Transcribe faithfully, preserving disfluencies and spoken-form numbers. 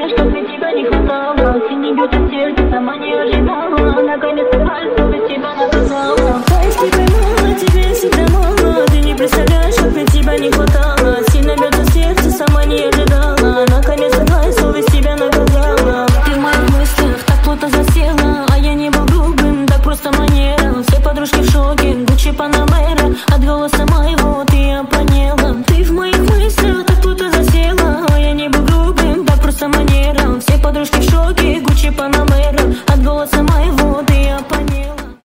мне, чтоб мне тебя не хватало. Синий бьет от сердца, сама не ожидала. Наконец-то пальцем без тебя наказала.